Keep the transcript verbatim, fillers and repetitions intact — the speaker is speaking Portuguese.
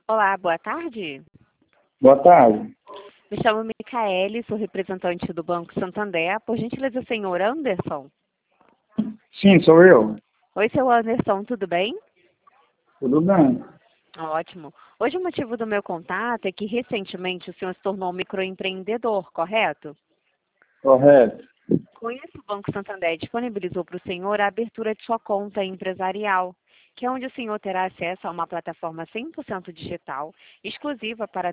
Olá, boa tarde. Boa tarde. Me chamo Micaele, sou representante do Banco Santander. Por gentileza, senhor Anderson? Sim, sou eu. Oi, seu Anderson, tudo bem? Tudo bem? Ótimo. Hoje o motivo do meu contato é que recentemente o senhor se tornou um microempreendedor, correto? Correto. Com isso, o Banco Santander disponibilizou para o senhor a abertura de sua conta empresarial, que é onde o senhor terá acesso a uma plataforma cem por cento digital, exclusiva para